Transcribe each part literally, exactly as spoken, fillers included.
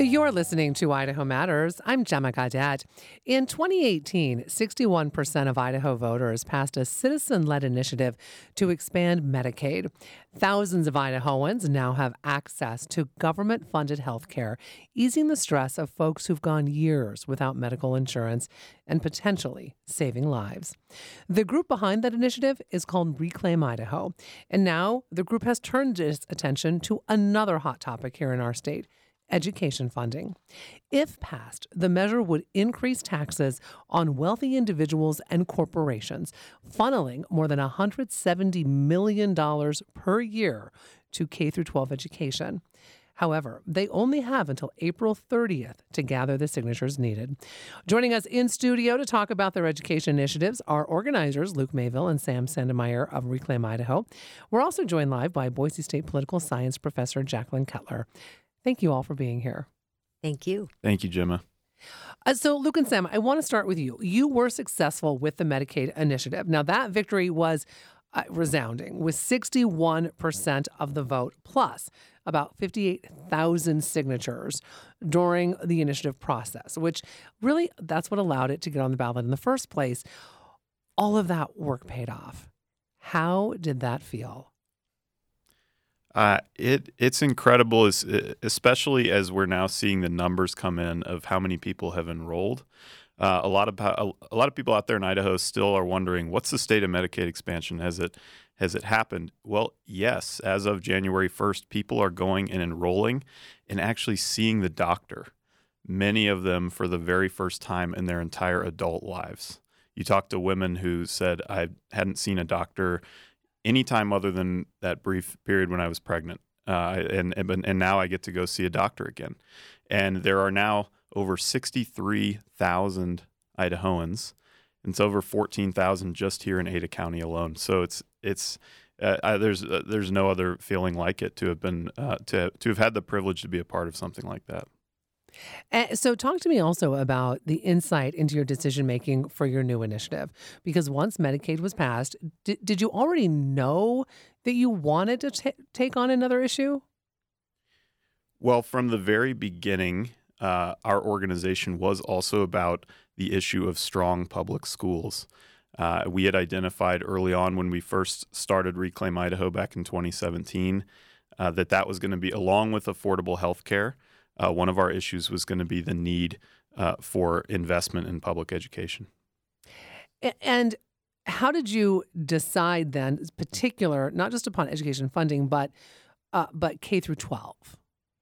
You're listening to Idaho Matters. I'm Gemma Gaudette. In twenty eighteen, sixty-one percent of Idaho voters passed a citizen-led initiative to expand Medicaid. Thousands of Idahoans now have access to government-funded health care, easing the stress of folks who've gone years without medical insurance and potentially saving lives. The group behind that initiative is called Reclaim Idaho, and now the group has turned its attention to another hot topic here in our state: education funding. If passed, the measure would increase taxes on wealthy individuals and corporations, funneling more than one hundred seventy million dollars per year to K through twelve education. However, they only have until April thirtieth to gather the signatures needed. Joining us in studio to talk about their education initiatives are organizers Luke Mayville and Sam Sandemeyer of Reclaim Idaho. We're also joined live by Boise State political science professor Jacqueline Kettler. Thank you all for being here. Thank you. Thank you, Gemma. Uh, so, Luke and Sam, I want to start with you. You were successful with the Medicaid initiative. Now, that victory was uh, resounding, with sixty-one percent of the vote, plus about fifty-eight thousand signatures during the initiative process, which really, that's what allowed it to get on the ballot in the first place. All of that work paid off. How did that feel? Uh, it it's incredible, as, especially as we're now seeing the numbers come in of how many people have enrolled. Uh, a lot of a, a lot of people out there in Idaho still are wondering, what's the state of Medicaid expansion? Has it has it happened? Well, yes. As of January first, people are going and enrolling and actually seeing the doctor. Many of them for the very first time in their entire adult lives. You talk to women who said, I hadn't seen a doctor any time other than that brief period when I was pregnant. Uh, and, and and now I get to go see a doctor again. And there are now over sixty-three thousand Idahoans. And it's over fourteen thousand just here in Ada County alone. So it's it's uh, I, there's uh, there's no other feeling like it to have been uh, to to have had the privilege to be a part of something like that. Uh, so talk to me also about the insight into your decision-making for your new initiative. Because once Medicaid was passed, did, did you already know that you wanted to t- take on another issue? Well, from the very beginning, uh, our organization was also about the issue of strong public schools. Uh, we had identified early on when we first started Reclaim Idaho back in twenty seventeen uh, that that was going to be, along with affordable health care, Uh, one of our issues was going to be the need uh, for investment in public education. And how did you decide then, particular, not just upon education funding, but uh, but K through twelve?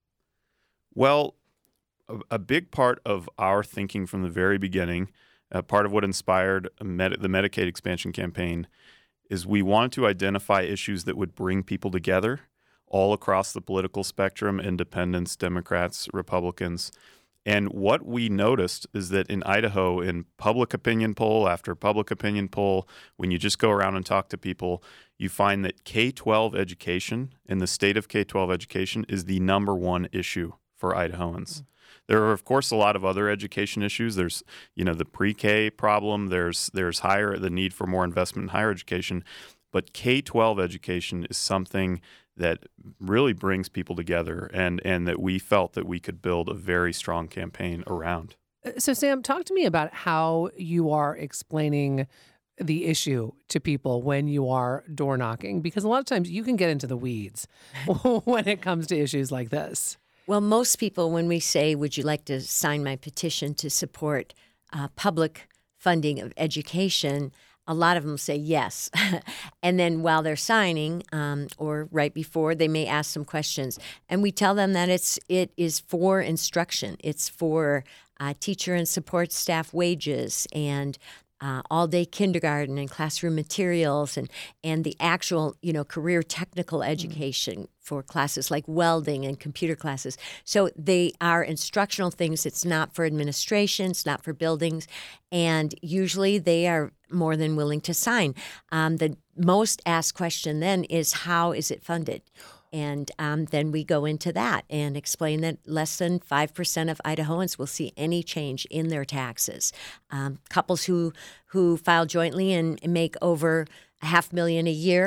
Well, a, a big part of our thinking from the very beginning, uh, part of what inspired Med- the Medicaid expansion campaign, is we wanted to identify issues that would bring people together all across the political spectrum: independents, Democrats, Republicans. And what we noticed is that in Idaho, in public opinion poll after public opinion poll, when you just go around and talk to people, you find that K twelve education, in the state of K twelve education, is the number one issue for Idahoans. Mm-hmm. There are, of course, a lot of other education issues. There's, you know, the pre-K problem. There's there's higher the need for more investment in higher education. But K twelve education is something that really brings people together, and, and that we felt that we could build a very strong campaign around. So, Sam, talk to me about how you are explaining the issue to people when you are door knocking, because a lot of times you can get into the weeds when it comes to issues like this. Well, most people, when we say, would you like to sign my petition to support uh, public funding of education, a lot of them say yes. And then while they're signing, um, or right before, they may ask some questions. And we tell them that it's it is for instruction. It's for uh, teacher and support staff wages, and uh, all-day kindergarten and classroom materials, and and the actual, you know, career technical education mm. for classes like welding and computer classes. So they are instructional things. It's not for administration. It's not for buildings. And usually they are more than willing to sign. Um, the most asked question then is, how is it funded? And um, then we go into that and explain that less than five percent of Idahoans will see any change in their taxes. Um, couples who who file jointly and make over a half million a year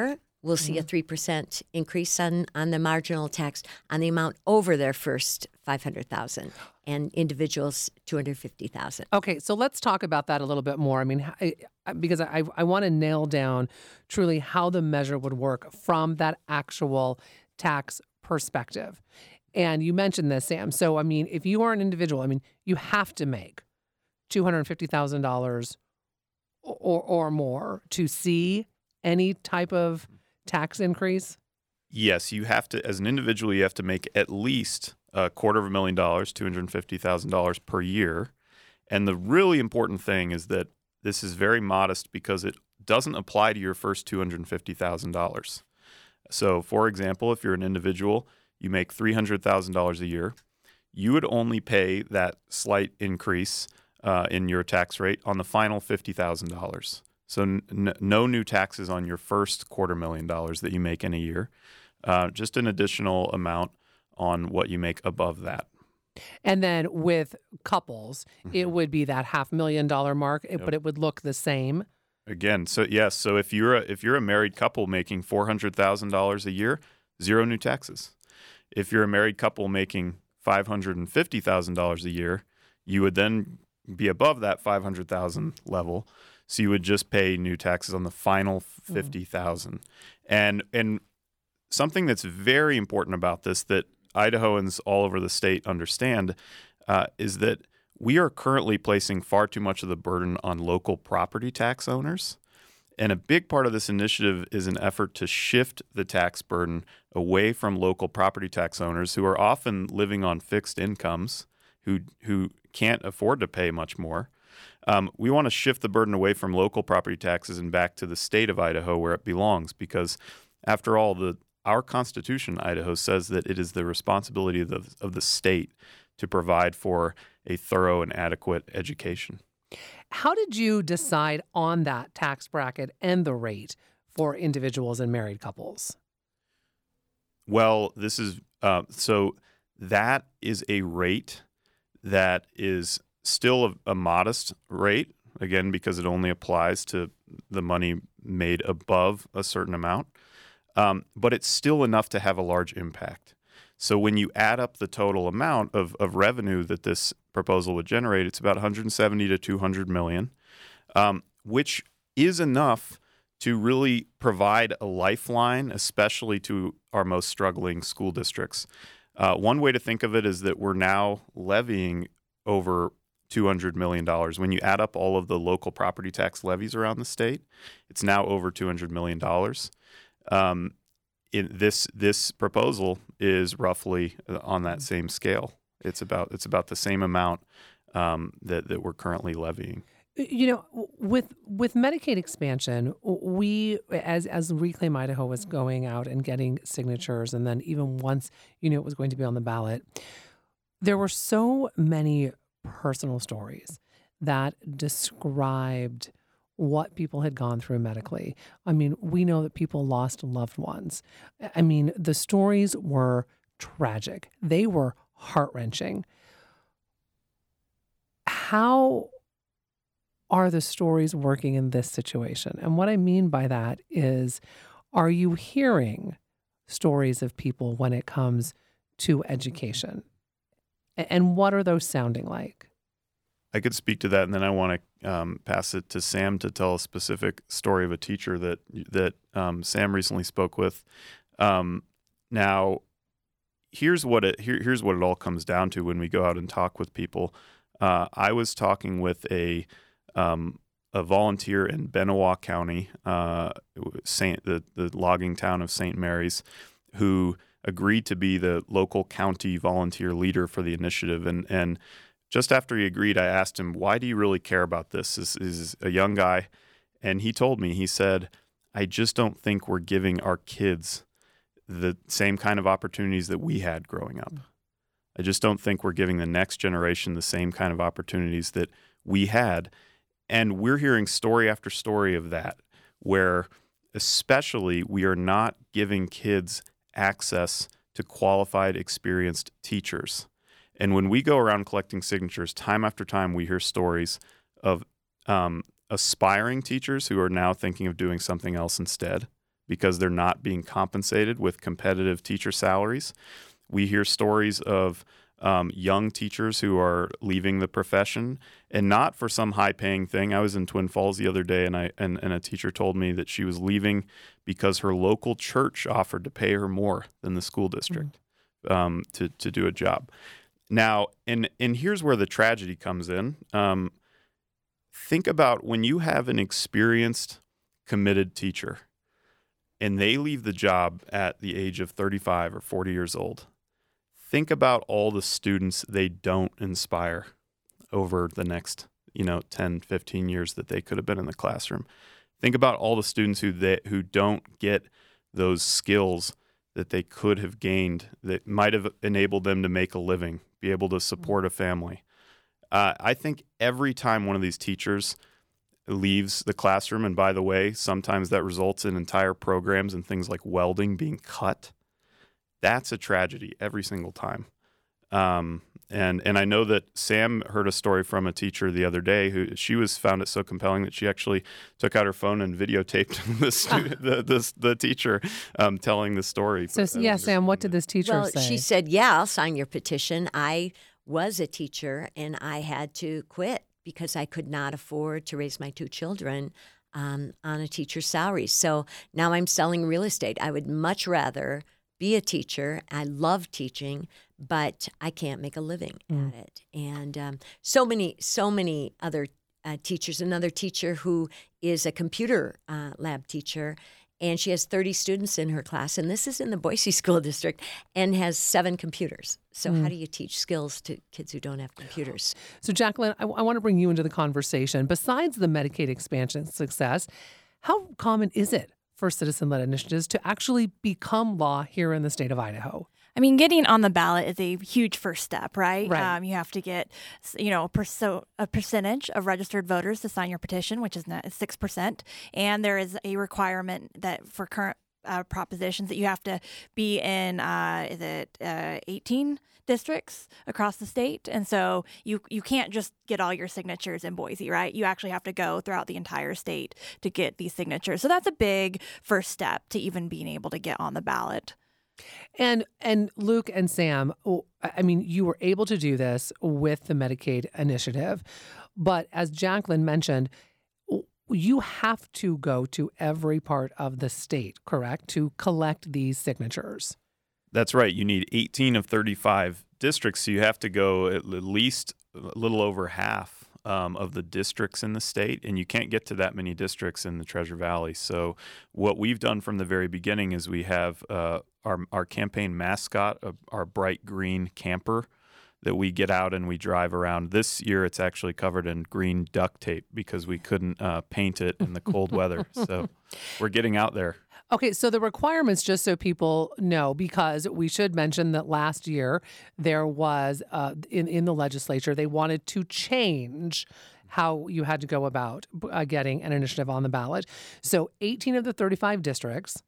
will see a three percent increase on, on the marginal tax on the amount over their first five hundred thousand dollars, and individuals two hundred fifty thousand dollars. Okay, so let's talk about that a little bit more. I mean, I, I- because I, I want to nail down truly how the measure would work from that actual tax perspective. And you mentioned this, Sam. So, I mean, if you are an individual, I mean, you have to make two hundred fifty thousand dollars or, or more to see any type of tax increase? Yes, you have to, as an individual, you have to make at least a quarter of a million dollars, two hundred fifty thousand dollars per year. And the really important thing is that this is very modest because it doesn't apply to your first two hundred fifty thousand dollars. So, for example, if you're an individual, you make three hundred thousand dollars a year, you would only pay that slight increase uh, in your tax rate on the final fifty thousand dollars. So n- no new taxes on your first quarter million dollars that you make in a year, uh, just an additional amount on what you make above that. And then with couples, Mm-hmm. it would be that half million dollar mark, it- but it would look the same. Again, so yes, so if you're a, if you're a married couple making four hundred thousand dollars a year, zero new taxes. If you're a married couple making five hundred fifty thousand dollars a year, you would then be above that five hundred thousand dollars level. So you would just pay new taxes on the final fifty thousand dollars. And and something that's very important about this that Idahoans all over the state understand uh, is that we are currently placing far too much of the burden on local property tax owners. And a big part of this initiative is an effort to shift the tax burden away from local property tax owners who are often living on fixed incomes, who who can't afford to pay much more. Um, we want to shift the burden away from local property taxes and back to the state of Idaho where it belongs, because after all, the our Constitution, Idaho, says that it is the responsibility of the, of the state to provide for a thorough and adequate education. How did you decide on that tax bracket and the rate for individuals and married couples? Well, this is uh, so that is a rate that is still a, a modest rate, again, because it only applies to the money made above a certain amount. Um, but it's still enough to have a large impact. So when you add up the total amount of, of revenue that this proposal would generate, it's about one hundred seventy to two hundred million, um, which is enough to really provide a lifeline, especially to our most struggling school districts. Uh, one way to think of it is that we're now levying over two hundred million dollars. When you add up all of the local property tax levies around the state, it's now over two hundred million dollars. Um, in this this proposal is roughly on that same scale. It's about it's about the same amount um, that that we're currently levying. You know, with with Medicaid expansion, we as as Reclaim Idaho was going out and getting signatures, and then even once you knew it was going to be on the ballot, there were so many personal stories that described what people had gone through medically. I mean, we know that people lost loved ones. I mean, the stories were tragic. They were heart-wrenching. How are the stories working in this situation? And what I mean by that is, are you hearing stories of people when it comes to education? And what are those sounding like? I could speak to that, and then I want to um, pass it to Sam to tell a specific story of a teacher that that um, Sam recently spoke with. Um, now, here's what it here, here's what it all comes down to when we go out and talk with people. Uh, I was talking with a um, a volunteer in Benewah County, uh, Saint the the logging town of Saint Mary's, who agreed to be the local county volunteer leader for the initiative, and and. Just after he agreed, I asked him, why do you really care about this? This is a young guy. And he told me, he said, I just don't think we're giving our kids the same kind of opportunities that we had growing up. I just don't think we're giving the next generation the same kind of opportunities that we had. And we're hearing story after story of that, where especially we are not giving kids access to qualified, experienced teachers. And when we go around collecting signatures, time after time, we hear stories of um, aspiring teachers who are now thinking of doing something else instead because they're not being compensated with competitive teacher salaries. We hear stories of um, young teachers who are leaving the profession, and not for some high-paying thing. I was in Twin Falls the other day, and I and, and a teacher told me that she was leaving because her local church offered to pay her more than the school district mm-hmm. um, to to do a job. Now, and and here's where the tragedy comes in. Um, think about when you have an experienced, committed teacher, and they leave the job at the age of thirty-five or forty years old. Think about all the students they don't inspire over the next, you know, ten, fifteen years that they could have been in the classroom. Think about all the students who they, who don't get those skills that they could have gained that might have enabled them to make a living, be able to support a family. Uh, I think every time one of these teachers leaves the classroom, and by the way, sometimes that results in entire programs and things like welding being cut, that's a tragedy every single time. Um, and and I know that Sam heard a story from a teacher the other day who she was found it so compelling that she actually took out her phone and videotaped the stu- the, the the teacher um, telling the story. So yeah, Sam, what did this teacher well, say? She said, "Yeah, I'll sign your petition. I was a teacher and I had to quit because I could not afford to raise my two children um, on a teacher's salary. So now I'm selling real estate. I would much rather be a teacher. I love teaching, but I can't make a living mm. at it." And um, so many, so many other uh, teachers. Another teacher who is a computer uh, lab teacher, and she has thirty students in her class, and this is in the Boise School District, and has seven computers. So mm. how do you teach skills to kids who don't have computers? So Jacqueline, I, I want to bring you into the conversation. Besides the Medicaid expansion success, how common is it for citizen-led initiatives to actually become law here in the state of Idaho? I mean, getting on the ballot is a huge first step, right? Right. Um, you have to get, you know, a, perso- a percentage of registered voters to sign your petition, which is six percent. And there is a requirement that for current uh, propositions that you have to be in, uh, is it uh, eighteen districts across the state? And so you you can't just get all your signatures in Boise, right? You actually have to go throughout the entire state to get these signatures. So that's a big first step to even being able to get on the ballot. And and Luke and Sam, I mean, you were able to do this with the Medicaid initiative, but as Jacqueline mentioned, you have to go to every part of the state, correct, to collect these signatures. That's right. You need eighteen of thirty-five districts, so you have to go at least a little over half um, of the districts in the state, and you can't get to that many districts in the Treasure Valley. So what we've done from the very beginning is we have uh, our, our campaign mascot, uh, our bright green camper, that we get out and we drive around. This year it's actually covered in green duct tape because we couldn't uh, paint it in the cold weather. So we're getting out there. Okay, so the requirements, just so people know, because we should mention that last year there was, uh, in, in the legislature, they wanted to change how you had to go about uh, getting an initiative on the ballot. So eighteen of the thirty-five districts,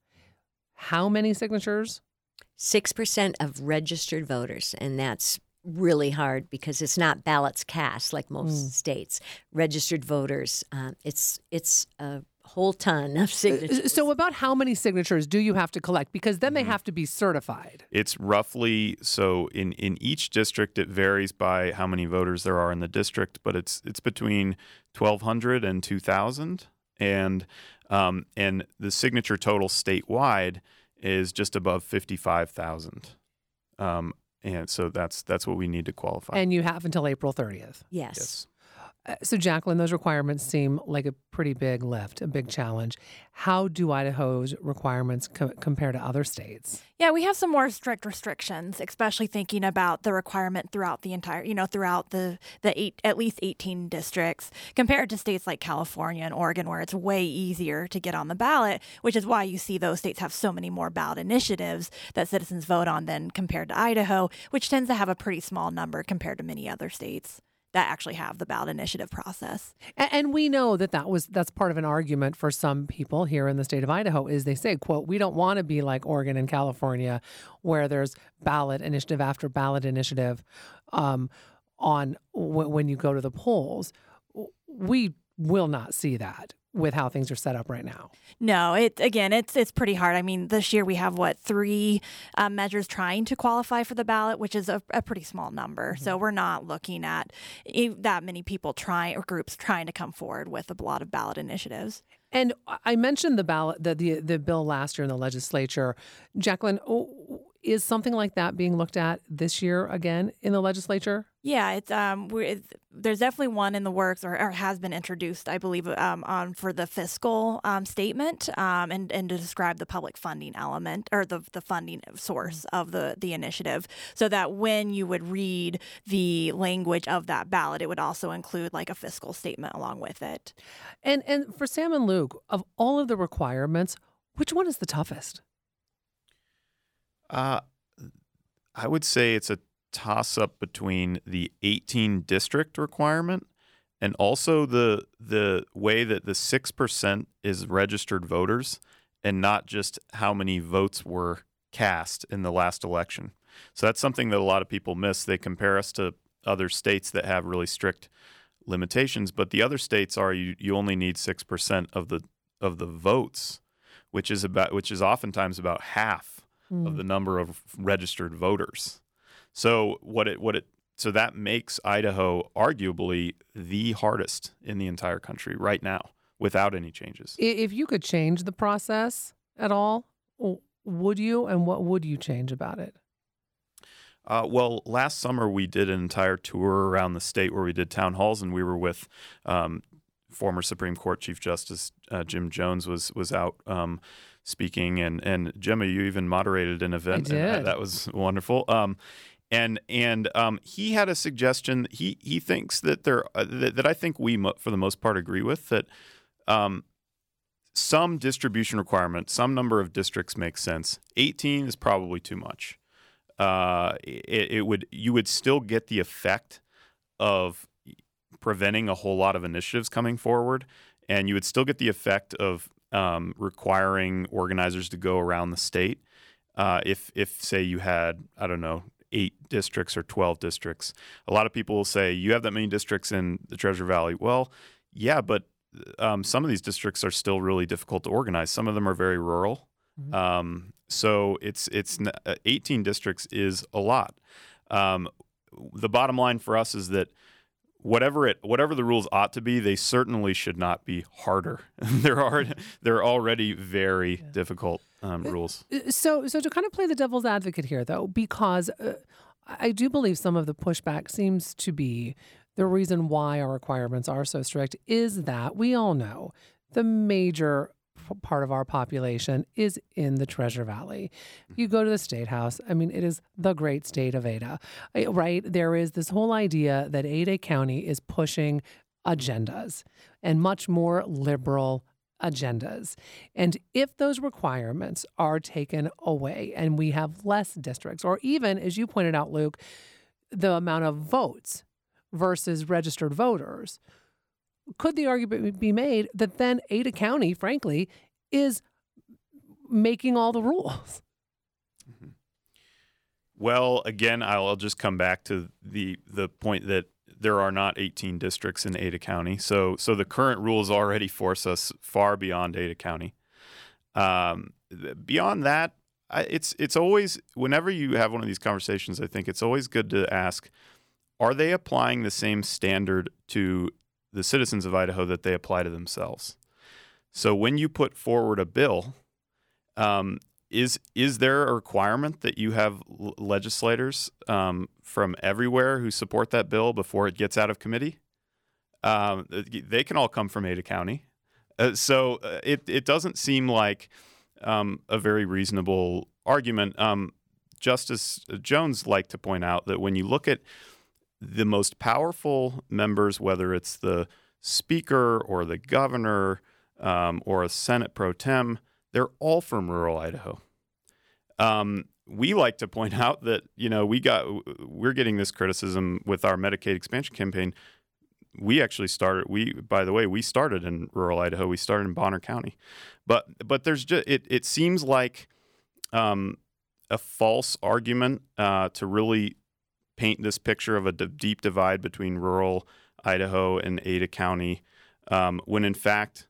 how many signatures? six percent of registered voters, and that's really hard because it's not ballots cast like most mm. states. Registered voters, um, it's it's a whole ton of signatures. So about how many signatures do you have to collect? Because then they have to be certified. It's roughly, so in, in each district, it varies by how many voters there are in the district, but it's it's between twelve hundred and two thousand. And, um, and the signature total statewide is just above fifty-five thousand. Um, and so that's that's what we need to qualify. And you have until April thirtieth. Yes. Yes. Uh, so, Jacqueline, those requirements seem like a pretty big lift, a big challenge. How do Idaho's requirements co- compare to other states? Yeah, we have some more strict restrictions, especially thinking about the requirement throughout the entire, you know, throughout the, the eight, at least eighteen districts, compared to states like California and Oregon, where it's way easier to get on the ballot, which is why you see those states have so many more ballot initiatives that citizens vote on than compared to Idaho, which tends to have a pretty small number compared to many other states that actually have the ballot initiative process. And, and we know that, that was that's part of an argument for some people here in the state of Idaho is they say, quote, we don't want to be like Oregon and California where there's ballot initiative after ballot initiative um, on w- when you go to the polls. We will not see that. with how things are set up right now. No, it again, it's it's pretty hard. I mean, this year we have what three uh, measures trying to qualify for the ballot, which is a, a pretty small number. Mm-hmm. So we're not looking at that many people trying or groups trying to come forward with a lot of ballot initiatives. And I mentioned the ballot, the the, the bill last year in the legislature. Jacqueline, is something like that being looked at this year again in the legislature? Yeah, it's um, we're, it's, there's definitely one in the works, or, or has been introduced, I believe, um, on for the fiscal um, statement, um, and and to describe the public funding element or the the funding source of the the initiative, so that when you would read the language of that ballot, it would also include like a fiscal statement along with it. And and for Sam and Luke, of all of the requirements, which one is the toughest? Uh, I would say it's a toss-up between the eighteen district requirement and also the the way that the six percent is registered voters and not just how many votes were cast in the last election. So that's something that a lot of people miss. They compare us to other states that have really strict limitations, but the other states are you, you only need six percent of the of the votes, which is about which is oftentimes about half of the number of registered voters. So what it what it so that makes Idaho arguably the hardest in the entire country right now without any changes. If you could change the process at all, would you? And what would you change about it? Uh, well, last summer we did an entire tour around the state where we did town halls, and we were with um, former Supreme Court Chief Justice uh, Jim Jones was was out um, speaking, and and Gemma, you even moderated an event, I did. and that was wonderful. Um, and and um, he had a suggestion. He he thinks that there uh, that, that I think we mo- for the most part agree with, that um, some distribution requirement, some number of districts makes sense. eighteen is probably too much. Uh, it, it would you would still get the effect of preventing a whole lot of initiatives coming forward, and you would still get the effect of um, requiring organizers to go around the state. Uh, if, if say you had, I don't know, eight districts or twelve districts, a lot of people will say, you have that many districts in the Treasure Valley. Well, yeah, but um, some of these districts are still really difficult to organize. Some of them are very rural. Mm-hmm. Um, so it's it's uh, eighteen districts is a lot. Um, the bottom line for us is that Whatever it, whatever the rules ought to be, they certainly should not be harder. they're already, they're already very yeah. difficult um, rules. So, so to kind of play the devil's advocate here, though, because uh, I do believe some of the pushback seems to be the reason why our requirements are so strict is that we all know the major part of our population is in the Treasure Valley. You go to the State House, I mean, it is the great state of Ada, right? There is this whole idea that Ada County is pushing agendas and much more liberal agendas. And if those requirements are taken away and we have less districts, or even, as you pointed out, Luke, the amount of votes versus registered voters, could the argument be made that then Ada County, frankly, is making all the rules? Mm-hmm. Well, again, I'll, I'll just come back to the the point that there are not eighteen districts in Ada County. So so the current rules already force us far beyond Ada County. Um, beyond that, I, it's it's always, whenever you have one of these conversations, I think it's always good to ask, are they applying the same standard to the citizens of Idaho that they apply to themselves? So when you put forward a bill, um, is is there a requirement that you have l- legislators um, from everywhere who support that bill before it gets out of committee? Um, they can all come from Ada County. Uh, so uh, it, it doesn't seem like um, a very reasonable argument. Um, Justice Jones liked to point out that when you look at the most powerful members, whether it's the speaker or the governor um, or a Senate pro tem, they're all from rural Idaho. Um, we like to point out that, you know, we got we're getting this criticism with our Medicaid expansion campaign. We actually started. We, by the way, we started in rural Idaho. We started in Bonner County, but but there's just it. It seems like um, a false argument uh, to really paint this picture of a d- deep divide between rural Idaho and Ada County, um, when in fact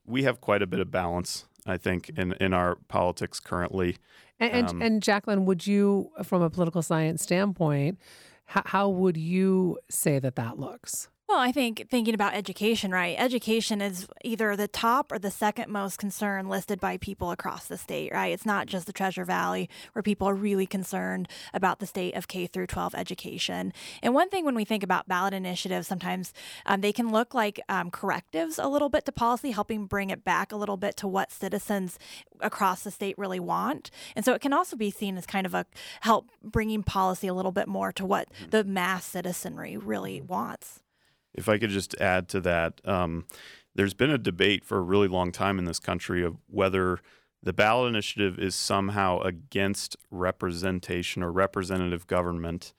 we have quite a bit of balance, I think, in, in our politics currently. And, and, Um, and Jacqueline, would you, from a political science standpoint, how, how would you say that that looks? Well, I think thinking about education, right? Education is either the top or the second most concern listed by people across the state, right? It's not just the Treasure Valley where people are really concerned about the state of K through twelve education. And one thing when we think about ballot initiatives, sometimes um, they can look like um, correctives a little bit to policy, helping bring it back a little bit to what citizens across the state really want. And so it can also be seen as kind of a help bringing policy a little bit more to what the mass citizenry really wants. If I could just add to that, um, there's been a debate for a really long time in this country of whether the ballot initiative is somehow against representation or representative government.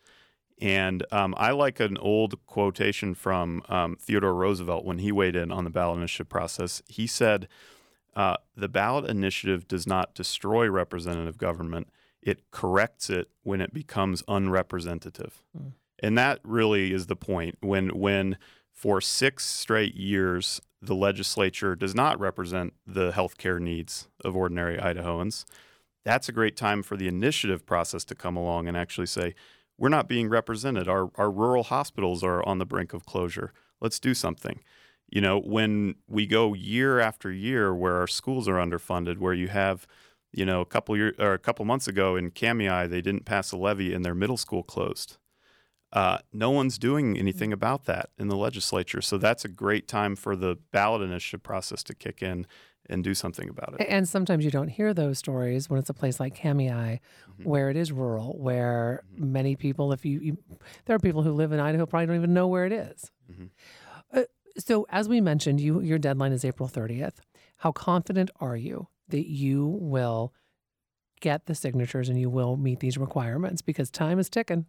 And um, I like an old quotation from um, Theodore Roosevelt when he weighed in on the ballot initiative process. He said, uh, the ballot initiative does not destroy representative government. It corrects it when it becomes unrepresentative. Mm. And that really is the point. When, when for six straight years, the legislature does not represent the healthcare needs of ordinary Idahoans, that's a great time for the initiative process to come along and actually say, we're not being represented. Our, our rural hospitals are on the brink of closure. Let's do something. You know, when we go year after year where our schools are underfunded, where you have, you know, a couple year, or a couple months ago in Kamiah, they didn't pass a levy and their middle school closed. Uh, no one's doing anything about that in the legislature. So that's a great time for the ballot initiative process to kick in and do something about it. And sometimes you don't hear those stories when it's a place like Kamiah, mm-hmm. where it is rural, where mm-hmm. many people, if you, you, there are people who live in Idaho probably don't even know where it is. Mm-hmm. Uh, so as we mentioned, you your deadline is April thirtieth. How confident are you that you will get the signatures and you will meet these requirements? Because time is ticking.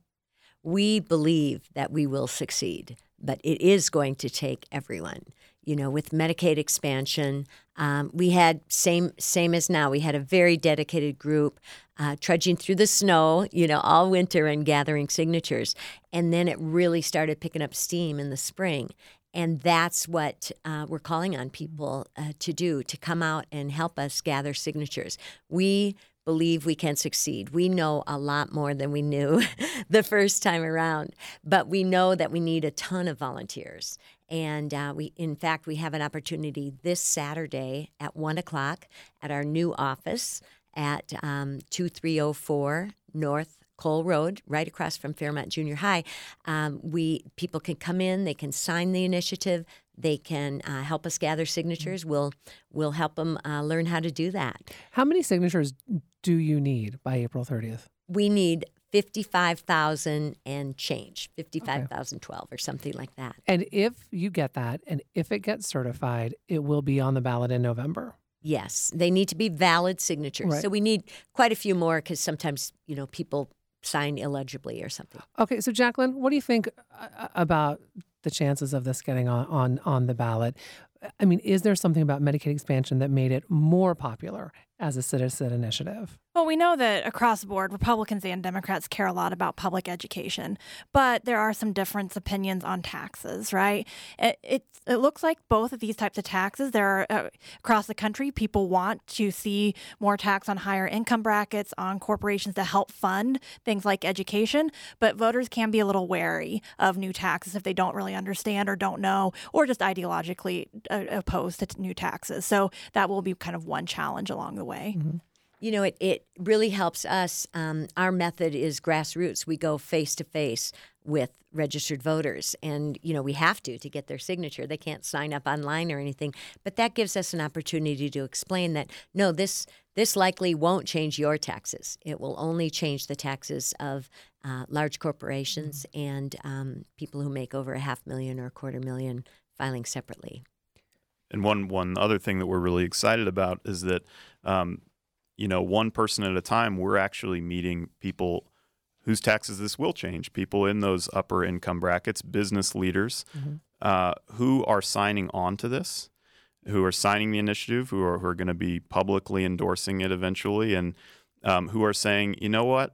We believe that we will succeed, but it is going to take everyone. You know, with Medicaid expansion, um, we had, same same as now, we had a very dedicated group uh, trudging through the snow, you know, all winter and gathering signatures. And then it really started picking up steam in the spring. And that's what uh, we're calling on people uh, to do, to come out and help us gather signatures. We believe we can succeed. We know a lot more than we knew the first time around, but we know that we need a ton of volunteers. And uh, we, in fact, we have an opportunity this Saturday at one o'clock at our new office at um, two three oh four North Cole Road, right across from Fairmont Junior High. Um, we people can come in, they can sign the initiative, they can uh, help us gather signatures. We'll we'll help them uh, learn how to do that. How many signatures do you need by April thirtieth? We need fifty-five thousand and change, fifty-five thousand twelve or something like that. And if you get that, and if it gets certified, it will be on the ballot in November. Yes, they need to be valid signatures. Right. So we need quite a few more because sometimes, you know, people sign illegibly or something. Okay, so Jacqueline, what do you think uh, about the chances of this getting on, on, on the ballot? I mean, is there something about Medicaid expansion that made it more popular as a citizen initiative? Well, we know that across the board, Republicans and Democrats care a lot about public education, but there are some different opinions on taxes, right? It, it, it looks like both of these types of taxes, there are, uh, across the country, people want to see more tax on higher income brackets, on corporations to help fund things like education, but voters can be a little wary of new taxes if they don't really understand or don't know, or just ideologically uh, opposed to new taxes. So that will be kind of one challenge along the way. Mm-hmm. You know, it, it really helps us. Um, our method is grassroots. We go face to face with registered voters. And, you know, we have to to get their signature. They can't sign up online or anything. But that gives us an opportunity to explain that, no, this this likely won't change your taxes. It will only change the taxes of uh, large corporations and um, people who make over a half million or a quarter million filing separately. And one one other thing that we're really excited about is that, um, you know, one person at a time, we're actually meeting people whose taxes this will change, people in those upper income brackets, business leaders, mm-hmm. uh, who are signing on to this, who are signing the initiative, who are, who are going to be publicly endorsing it eventually, and um, who are saying, you know what,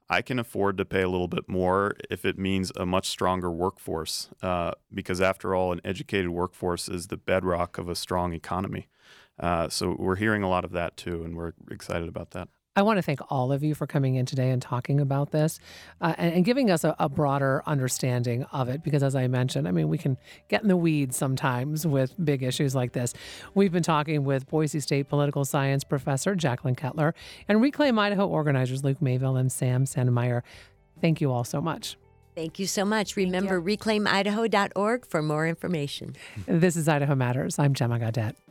I can afford to pay a little bit more if it means a much stronger workforce, uh, because after all, an educated workforce is the bedrock of a strong economy. Uh, so we're hearing a lot of that too, and we're excited about that. I want to thank all of you for coming in today and talking about this uh, and, and giving us a, a broader understanding of it. Because as I mentioned, I mean, we can get in the weeds sometimes with big issues like this. We've been talking with Boise State political science professor Jacqueline Kettler and Reclaim Idaho organizers Luke Mayville and Sam Sandemeyer. Thank you all so much. Thank you so much. Remember reclaim idaho dot org for more information. This is Idaho Matters. I'm Gemma Gaudet.